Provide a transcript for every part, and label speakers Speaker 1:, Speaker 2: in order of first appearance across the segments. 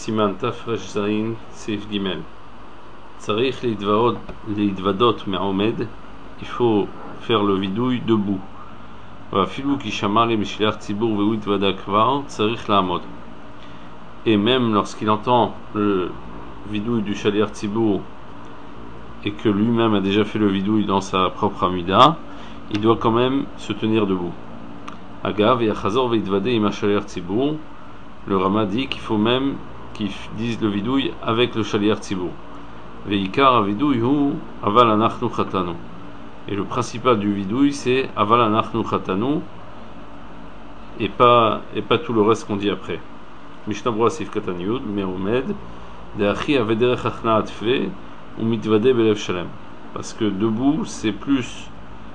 Speaker 1: Siman Tafresh Zain Seif Gimel. Tsarich Leidvadot Me'omed, il faut faire le vidouille debout. Filou qui chamar les Mishliach Tzibur Ve'ut Vadakvar, Tsarich La'amod. Et même lorsqu'il entend le vidouille du Shaliach Tzibur et que lui-même a déjà fait le vidouille dans sa propre amida, il doit quand même se tenir debout. Agav et Achazor Ve'idvade Ima Shaliach Tzibur, le Rama dit qu'il faut même qu'ils disent le vidouille avec le Shaliach Tzibur. Veikar vidouille hu aval anachnu chatanu. Et le principal du vidouille c'est aval anachnu chatanu et pas tout le reste qu'on dit après. Mishnah Brura Sif Katan Yud Me'omed de'achi avederech achnaat fe ou mitvade belev shalem. Parce que debout c'est plus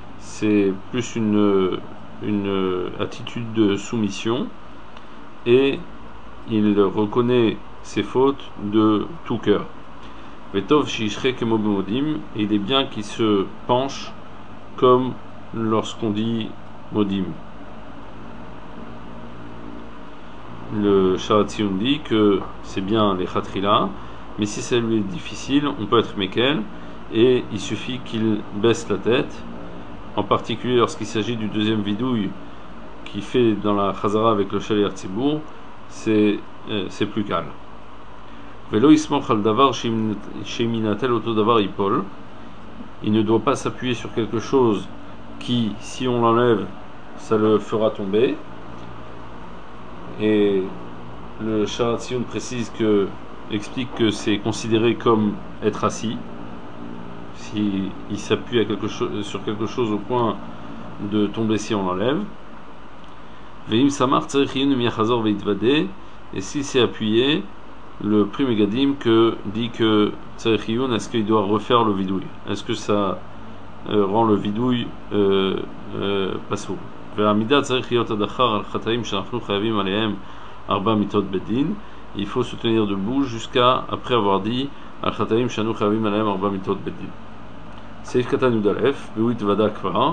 Speaker 1: une attitude de soumission et il reconnaît ses fautes de tout cœur. Vetov shishre kemo modim, et il est bien qu'il se penche comme lorsqu'on dit modim. Le Sharatzion dit que c'est bien les khatrila, mais si ça lui est difficile, on peut être mekel, et il suffit qu'il baisse la tête, en particulier lorsqu'il s'agit du deuxième vidouille qui fait dans la chazara avec le Shaliach Tzibur, c'est plus calme. Velo ismoch al davar sheminatel oto davar ipol. Il ne doit pas s'appuyer sur quelque chose qui, si on l'enlève, ça le fera tomber. Et le Sharatzion explique que c'est considéré comme être assis. Si il s'appuie sur quelque chose au point de tomber si on l'enlève. Veim samar tzarichin miachazor veitvade. Et s'il s'est appuyé, le Pri Megadim dit que Tzarechiyun, est-ce qu'il doit refaire le vidouille? Est-ce que ça rend le vidouille pasoul? Il faut se tenir debout jusqu'à après avoir dit al chataim shanu chayavim alehem arba mitot bedin. Seif katan yudalef beuit vada kvar.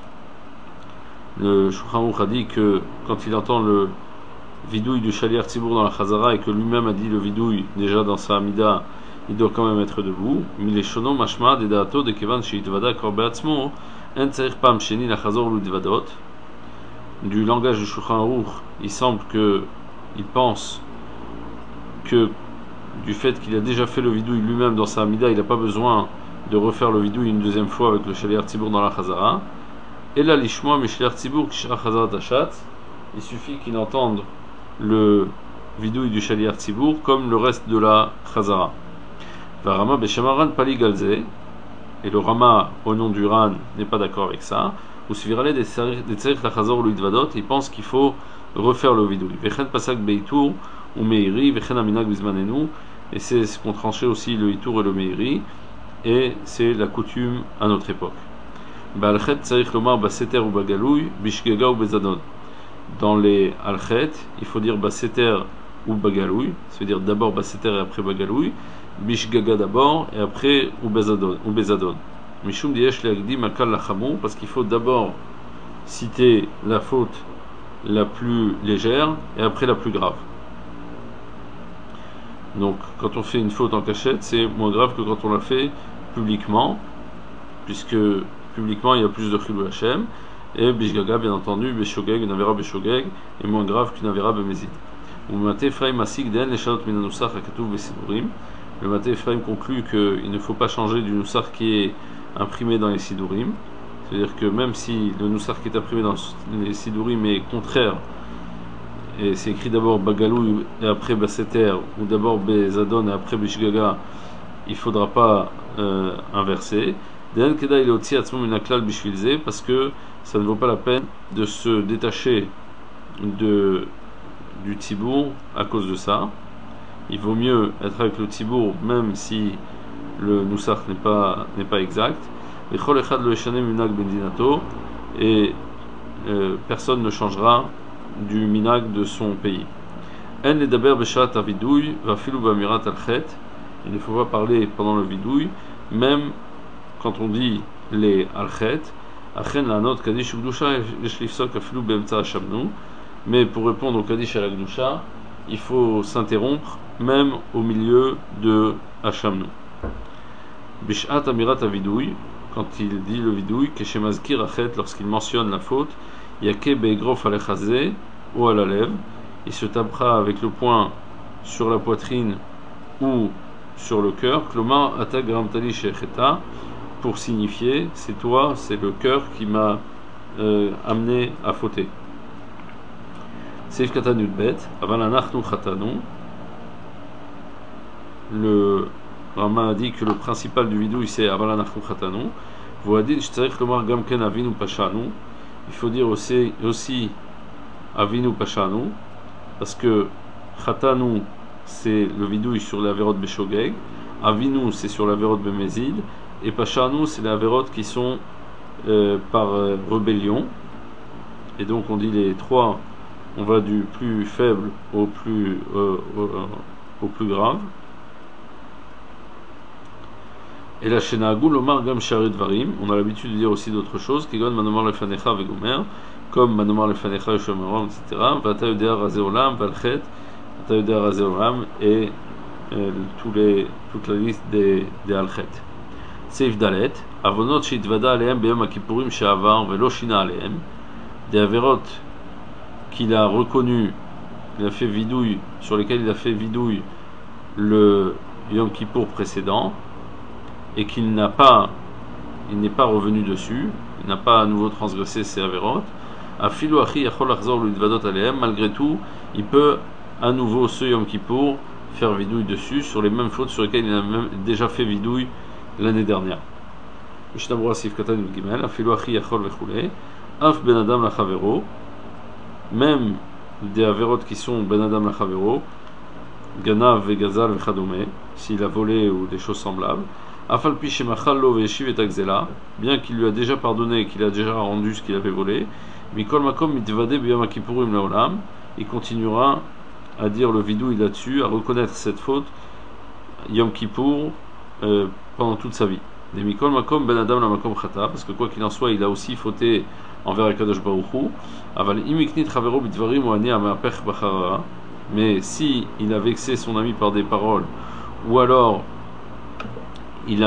Speaker 1: Le Shulchan Aruch a dit que quand il entend le vidouille du Shaliach Tzibur dans la Chazara et que lui-même a dit le vidouille déjà dans sa Amida, il doit quand même être debout. Mileshono mashma de daato de kevan sheitvada korbeatzmo en tzarich pam sheni lachazor ludvadot. Du langage du Shulchan Aruch, il semble que il pense que du fait qu'il a déjà fait le vidouille lui-même dans sa Amida, il n'a pas besoin de refaire le vidouille une deuxième fois avec le Shaliach Tzibur dans la Chazara. Et là lishmoa mishliach Tzibur kishra Chazara tachat, il suffit qu'il entende le vidouille du Shaliach Tzibur comme le reste de la Chazara. Rama Beshamaran Pali Galze, et le Rama au nom du Ran n'est pas d'accord avec ça. Ou Svirale des Tzarich la Chazor Luidvadot, il pense qu'il faut refaire le vidouille. Vechen Pasak Beitur ou Meiri, Vechen Aminag Bizmanenu, et c'est ce qu'ont tranché aussi le Itour et le Meiri, et c'est la coutume à notre époque. Ba'alchet Tzarich Lomar Baseter ou Bagalouy, Bishgaga ou Bezadon. Dans les alchet, il faut dire baseter ou bagalouy, c'est-à-dire d'abord baseter et après bagalouy, bishgaga d'abord et après ou bezadon. Mishum diyesh leagdim akal lachamou, parce qu'il faut d'abord citer la faute la plus légère et après la plus grave. Donc quand on fait une faute en cachette, c'est moins grave que quand on la fait publiquement, puisque publiquement il y a plus de chilou Hashem. Et Bishgaga, bien entendu, Beshogeg, une avéra Beshogeg, est moins grave qu'une avéra Bemezid. Le Maté Ephraim Asik Den, les Shalot Minanusach, Akatouv Besidurim. Le Maté Ephraim conclut qu'il ne faut pas changer du Nusach qui est imprimé dans les Sidurim. C'est-à-dire que même si le Nusach qui est imprimé dans les Sidurim est contraire, et c'est écrit d'abord Bagalou et après Baseter, ou d'abord Bezadon et après Bishgaga, il ne faudra pas inverser. Parce que ça ne vaut pas la peine de se détacher du Tzibour à cause de ça. Il vaut mieux être avec le Tzibour même si le Nusach n'est pas exact. Et personne ne changera du minag de son pays. Il ne faut pas parler pendant le vidouille, même quand on dit les alchet. Mais pour répondre au Kaddish à la Gdusha, il faut s'interrompre même au milieu de Hachamnu. Bishat Amirat Avidouy, quand il dit le vidouille, Keshemazkir Achet, lorsqu'il mentionne la faute, Yake Begrof Alechazé, ou à la lèvre, il se tapera avec le poing sur la poitrine ou sur le cœur, Klomar Ata Gramtali Shecheta, pour signifier, c'est toi, c'est le cœur qui m'a amené à fauter. Seif Katan Yudbet, Avalanachnu Khatanu, le Rama a dit que le principal du vidouille c'est Avalanachnu Khatanu. Voadin Shtzarich Lomar Gamken Avinu Pashanu. Il faut dire aussi Avinu Pashanu, parce que Khatanu c'est le vidouille sur la Averot Beshogeg, Avinu c'est sur la Averot Bemezid, et Pashanu c'est les Averot qui sont par rébellion. Et donc on dit les trois, on va du plus faible au plus grave. Et la Shenagul Omar Gam Sharit Varim, on a l'habitude de dire aussi d'autres choses, Kigon Manomar Lefanecha Vegomer, comme Manomar Lefanecha Yoshomerom, etc. Vata Yodea Razeolam, Valchet, Vata Yodea Razeolam, et toute la liste des Alchet. Seif Dalet, Avonot Shitvada Aleem Be'em Akipurim She'avar Velo Shina Aleem, des Averot qu'il a reconnu, il a fait vidouille, sur lesquels il a fait vidouille le Yom Kippour précédent, et qu'il n'est pas revenu dessus, il n'a pas à nouveau transgressé ses avérotes, malgré tout, il peut à nouveau ce Yom Kippour faire vidouille dessus sur les mêmes fautes sur lesquelles il a même déjà fait vidouille l'année dernière. Même des avérotes qui sont Ben Adam Lachavero, Ganav, Gazal, Vechadome, s'il a volé ou des choses semblables, bien qu'il lui a déjà pardonné et qu'il a déjà rendu ce qu'il avait volé, il continuera à dire le vidouille là-dessus, à reconnaître cette faute Yom Kippour pendant toute sa vie. Parce que quoi qu'il en soit, il a aussi fauté envers Akadosh Baruch Hu. Mais si il a vexé son ami par des paroles, ou alors il y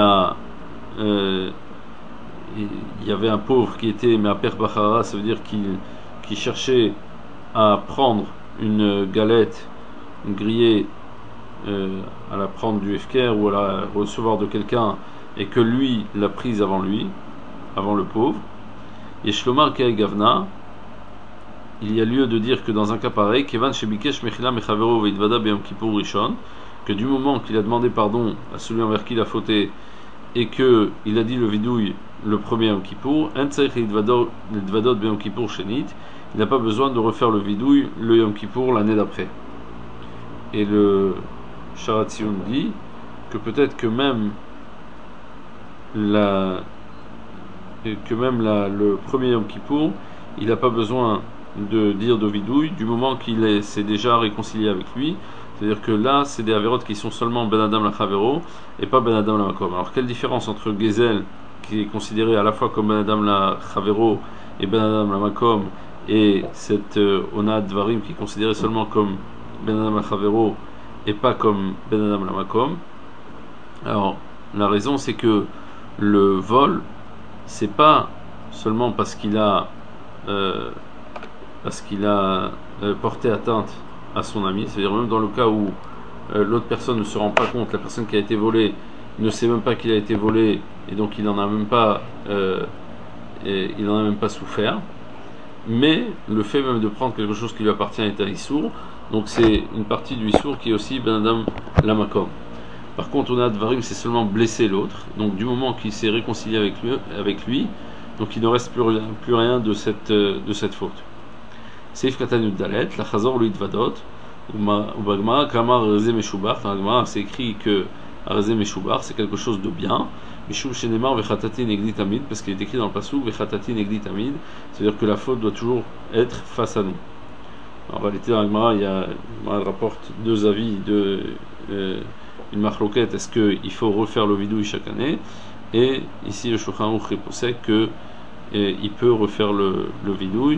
Speaker 1: avait un pauvre qui était Me'aper Bachara, ça veut dire qu'il cherchait à prendre une galette, une grillée, à la prendre du Hefker ou à la recevoir de quelqu'un, et que lui l'a prise avant lui, avant le pauvre. Et Shlomar Kei Gavna, il y a lieu de dire que dans un cas pareil, Kevan Shebikesh Mechila Mechavero Veidvada Beyom Kippour Rishon, que du moment qu'il a demandé pardon à celui envers qui il a fauté et que il a dit le vidouille le premier Yom Kippour, il n'a pas besoin de refaire le vidouille le Yom Kippour l'année d'après. Et le Sharatzion dit que peut-être que même le premier Yom Kippour, il n'a pas besoin de dire de vidouille du moment qu'il s'est déjà réconcilié avec lui. C'est-à-dire que là, c'est des avérotes qui sont seulement Ben Adam la Chavero et pas Ben Adam la Makom. Alors, quelle différence entre Gezel, qui est considéré à la fois comme Ben Adam la Chavero et Ben Adam la Makom, et cette Onad Dvarim qui est considérée seulement comme Ben Adam la Chavero et pas comme Ben Adam la Makom? Alors, la raison, c'est que le vol, c'est pas seulement parce qu'il a porté atteinte à son ami, c'est-à-dire même dans le cas où l'autre personne ne se rend pas compte, la personne qui a été volée ne sait même pas qu'il a été volé et donc il n'en a même pas souffert, mais le fait même de prendre quelque chose qui lui appartient est un issour, donc c'est une partie du issour qui est aussi Ben Adam la Makom. Par contre, on a Dvarim, c'est seulement blesser l'autre, donc du moment qu'il s'est réconcilié avec lui, donc il ne reste plus rien de cette faute. Seif Katanu Dalet, la Chazor lui Vadot, ou Bagma, Kamar Reze Meshubar, dans la Gemara c'est écrit que Reze Meshubar c'est quelque chose de bien, Mishum Shenemar Vechatati Negdi Tamid, parce qu'il est écrit dans le Passouk Vechatati Negdi Tamid, c'est-à-dire que la faute doit toujours être face à nous. En réalité, dans la Gemara, elle rapporte deux avis, une marloquette, est-ce qu'il faut refaire le vidouille chaque année, et ici le Shulchan Aruch possède que il peut refaire le vidouille.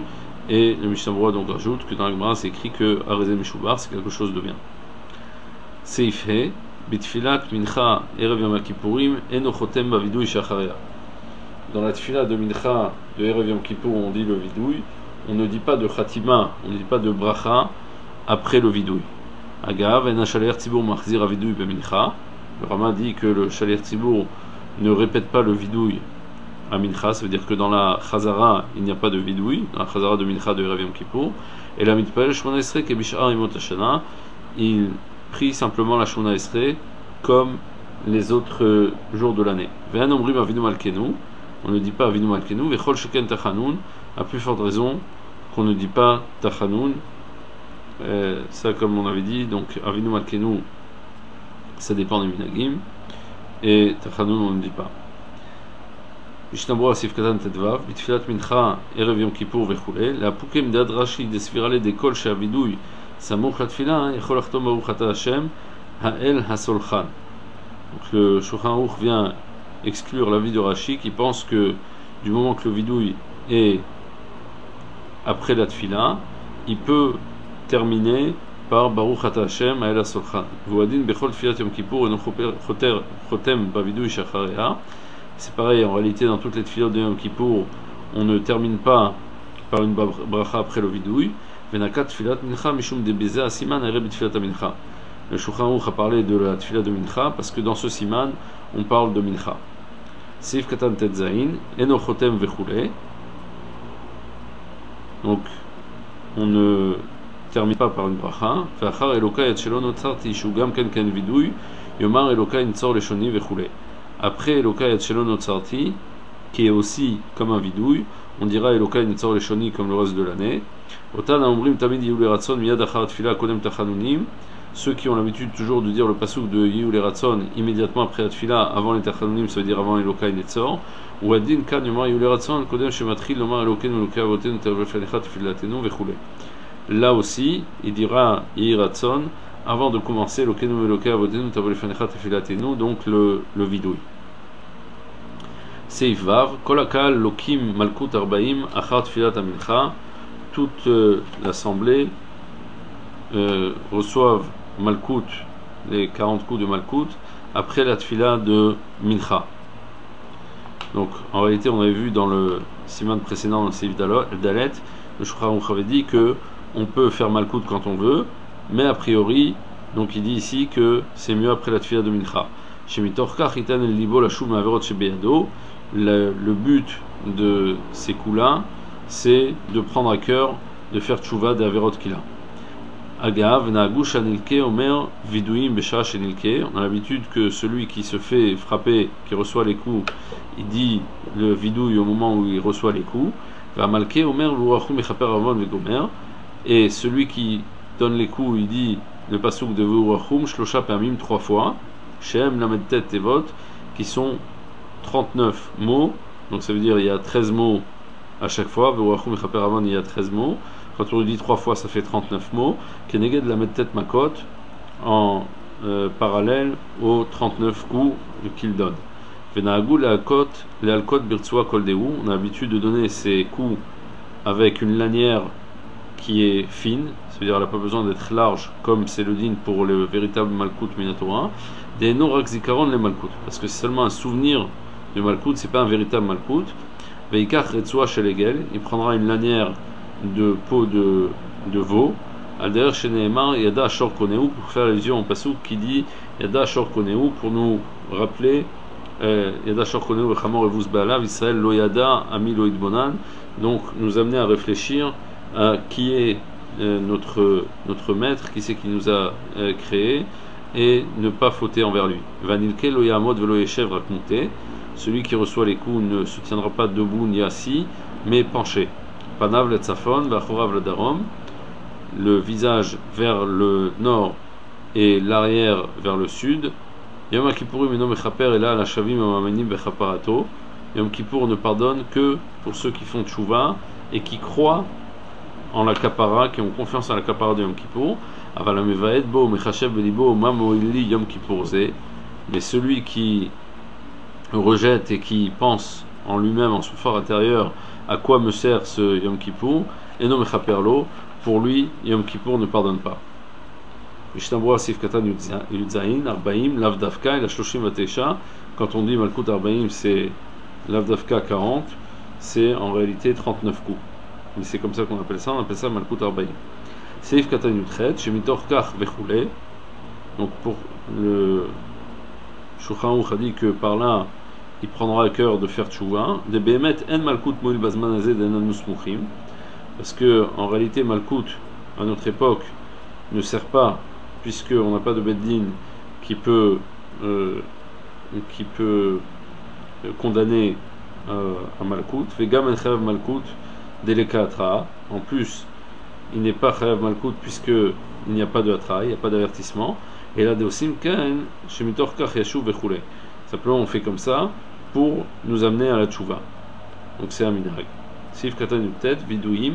Speaker 1: Et le Mishnah Berurah donc rajoute que dans la Gemara c'est écrit que Arezé Meshubar c'est quelque chose de bien. Seif He, Bitfilat Mincha Erev Yom Kippourim Eno Chotem Bavidouy Shacharea. Dans la tfila de Mincha de Erev Yom Kippour, on dit le vidouille, on ne dit pas de Khatima, on ne dit pas de Bracha après le vidouille. Agav, en Shaler Tzibour Machzir Avidouille Bemincha. Le Rama dit que le Shaler Tzibour ne répète pas le vidouille à Mincha, ça veut dire que dans la Chazara, il n'y a pas de vidouille, dans la Chazara de Mincha de Erev Yom Kippour. Et la Mitpel, Shmona Esrei Kebishar Imot Hashana, il prie simplement la Shmona Esrei comme les autres jours de l'année. Ve'an Omrim Avinu Malkenu. On ne dit pas Avinu Malkenu, Vechol Sheken Tachanoun, à plus forte raison qu'on ne dit pas Tachanoun. Ça, comme on avait dit, donc Avinu Malkenu, ça dépend des minagim, et Tachanoun, on ne dit pas. Mishnah Berurah Sif Katan Tedvav, Bitfilat Mincha, Erev Yom Kippour, Vechule, la Pukem Dad Rashi, Desvirale, Dekol, Sheavidouy, Samouk Hatfila, Yechol Achtom Baruch Ata Hashem, Ha'el Hasolchan. Donc le Shulchan Aruch vient exclure l'avis de Rashi qui pense que du moment que le vidouille est après la tfila, il peut terminer par Baruch Ata Hashem Ha'el Hasolchan. V'uadin bechol tfilat Yom Kippour eno chotem bavidouille shacharea. C'est pareil, en réalité dans toutes les tfilat de Yom Kippour, on ne termine pas par une bracha après le vidouille. Venakat tfilat mincha mishum debeze asiman ere b'tfilat mincha. Le Shulchan Aruch a parlé de la tfila de mincha parce que dans ce siman on parle de mincha. Seif Katan Tetzain, Eno Chotem Vechule. Donc, on ne termine pas par une bracha. Ve'achar Eloka Yatshelo Notzarti Shugam Ken Ken Vidouy, Yomar Eloka Nitzor Leshoni Vechule. Après Eloka Yatshelo Notzarti, qui est aussi comme un vidouille, on dira Eloka Nitzor Leshoni comme le reste de l'année. Otan Aomrim Tamid Yehule Ratson Miyad Achar Tfila Kodem Tachanunim. Ceux qui ont l'habitude toujours de dire le pasuk de Yehule Ratson immédiatement après la tfila, avant les Tachanunim, ça veut dire avant Eloka et Netzor, ou Adin Kan Yomar Yehule Ratson, Kodem Shematril Lomar Eloken Meloka Avoten Tavlefanecha Tfilatenu Vechule. Là aussi, il dira Yehule Ratson avant de commencer Eloken Meloka Avoten Tavlefanecha Tfilatenu, donc le vidouille. Seif Vav, Kolakal Lokim Malkut Arbaim Achar Tfilat Amincha. Toute l'assemblée reçoivent Malkout, les 40 coups de Malkout, après la tfila de Mincha. Donc, en réalité, on avait vu dans le siman précédent, dans le Seif Dalet, le Shulchan Aruch avait dit que on peut faire Malkout quand on veut, mais a priori, donc il dit ici que c'est mieux après la tfila de Mincha. Le but de ces coups-là, c'est de prendre à cœur de faire tchouva des averot qu'il a. Agav, Naagush Anilke, Omer, Vidouim, Besha Shenilke. On a l'habitude que celui qui se fait frapper, qui reçoit les coups, il dit le vidouille au moment où il reçoit les coups. Vamalke, Omer, Vurachum, Echaper Avon, Vegomer. Et celui qui donne les coups, il dit le pasuk de Vurachum, Shlosha Pamim, 3 fois. Shem, Lamedtet, Tevot, qui sont 39 mots. Donc ça veut dire il y a 13 mots à chaque fois. Vurachum, Echaper Avon, il y a 13 mots. Quand on le dit 3 fois, ça fait 39 mots. Keneged la Medtet Makot, en parallèle aux 39 coups qu'il donne. Venaagou le Alkot Birtsua Koldeu. On a l'habitude de donner ces coups avec une lanière qui est fine, c'est-à-dire elle n'a pas besoin d'être large comme c'est le din pour le véritable Malkout Minatora. Des Norak Zikaron les Malkout, parce que c'est seulement un souvenir de Malkout, c'est pas un véritable Malkout. Veikach Retsua Shelegel, il prendra une lanière de peau de veau. Alder chez Nehemar Yada Shor Koneu, pour faire allusion au pasuk qui dit Yada Shor Koneu, pour nous rappeler Yada Shor Koneu Vechamor Evus Baalav Israël Lo Yada Ami Lo Idbonan, donc nous amener à réfléchir à qui est notre maître, qui c'est qui nous a créé, et ne pas fauter envers lui. Vanilke Lo Yamod Velo Yeshev Rakmonte, celui qui reçoit les coups ne se tiendra pas debout ni assis, mais penché. Panav le Tzafon, Vachorav le Darom, le visage vers le nord et l'arrière vers le sud. Yom Kippourim eno mechaper ela la shavim amamenim bechaparato. Yom Kippour ne pardonne que pour ceux qui font tchouva et qui croient en la kapara, qui ont confiance en la kapara de Yom Kippour. Aval amevaed bo mechashev belibo mamoili Yom Kippour ze. Mais celui qui rejette et qui pense en lui-même, en son fort intérieur, à quoi me sert ce Yom Kippour, et non mechaperlo, pour lui, Yom Kippour ne pardonne pas. Mishnah Sif Katan Yudzaïn, Arbaim, Lavdavka et la Shloshim Vatesha. Quand on dit Malkut Arbaim, c'est Lavdavka 40, c'est en réalité 39 coups. Mais c'est comme ça qu'on appelle ça, on appelle ça Malkut Arbaim. Sif Katan Yudchet, Shemitor Kach Vechule. Donc pour le Shulchan Aruch a dit que par là, il prendra à cœur de faire tchouva. De Behemet en Malkut Moil Bazman Azed en Anusmuchim. Parce que en réalité, Malkut, à notre époque, ne sert pas, puisqu'on n'a pas de Beddin qui peut condamner à Malkut. Vegam en Chayav Malkut Deleka Atra. En plus, il n'est pas Chayav Malkut puisqu'il n'y a pas de Atra, il n'y a pas d'avertissement. Et là, Deosim Kain, Shemitor Kach Yashuv Vechule. Simplement, on fait comme ça pour nous amener à la tchouva. Donc c'est un minhag. Sif Katan Yuktet, Vidouim.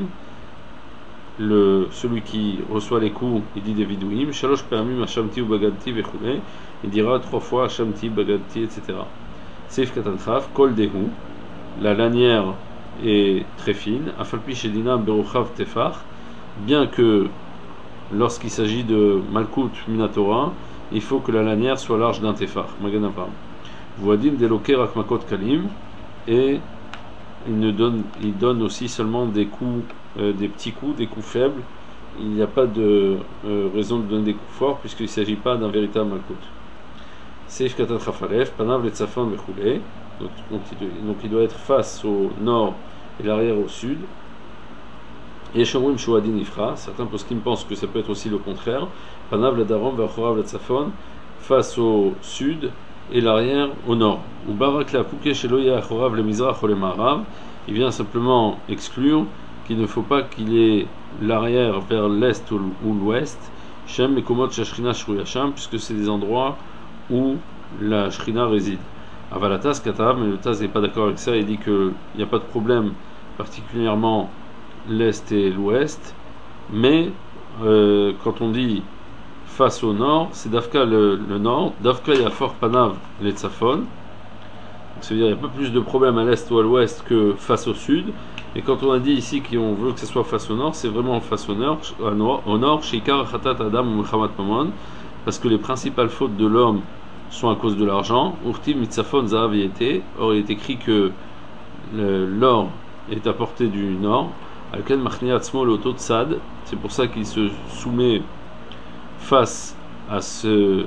Speaker 1: Celui qui reçoit les coups, il dit des vidouim. Shalosh Pe'amim Hashamti ou Bagadti Vechule. Il dira 3 fois Hashamti, Bagadti, etc. Sif Katan Chaf, Kol Dehu. La lanière est très fine. Afalpi Shedina Beruchav Tefach. Bien que lorsqu'il s'agit de Malkut Minatora, il faut que la lanière soit large d'un Tefach. Maganavam. Voadim Deloke Rakmakot Kalim. Et il donne aussi seulement des coups, des petits coups, des coups faibles. Il n'y a pas de raison de donner des coups forts puisqu'il ne s'agit pas d'un véritable Malkut. Seif Katan Chafalef, Panav Letzafon Vechule. Donc il doit être face au nord et l'arrière au sud. Et Shomrim Shuadin Ifra, certains poskim pensent que ça peut être aussi le contraire. Panav Ledarom Vechorav Letzafon, face au sud et l'arrière au nord. Ou Barak la Pouke Sheloya Chorav le Mizrach ou le Marav, il vient simplement exclure qu'il ne faut pas qu'il ait l'arrière vers l'est ou l'ouest, Shem et Komot Shashrina Shruyasham, puisque c'est des endroits où la Shrina réside. Avalatas Katav, mais le Taz n'est pas d'accord avec ça, il dit qu'il n'y a pas de problème, particulièrement l'est et l'ouest, mais quand on dit face au nord, c'est Dafka le nord. Dafka il y a fort Panav les Tzafon. Ça veut dire qu'il y a un peu plus de problèmes à l'est ou à l'ouest que face au sud. Et quand on a dit ici qu'on veut que ce soit face au nord, c'est vraiment face au nord, Sheikar Khatat Adam ou Muhammad Mamon, parce que les principales fautes de l'homme sont à cause de l'argent. Urtim Mitzafon Zahav Yete. Or il est écrit que l'or est à portée du nord. Alken Machniat Smol Oto Tzad. C'est pour ça qu'il se soumet face à ce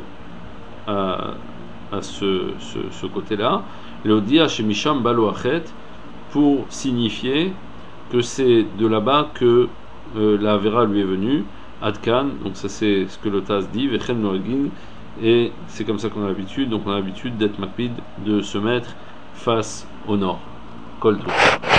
Speaker 1: côté-là, l'Odia chez Misham Baloachet, pour signifier que c'est de là-bas que la Vera lui est venue, Adkan, donc ça c'est ce que le Taz dit, Vechen Norgin, et c'est comme ça qu'on a l'habitude, donc on a l'habitude d'être makpid, de se mettre face au nord. Kol Tov.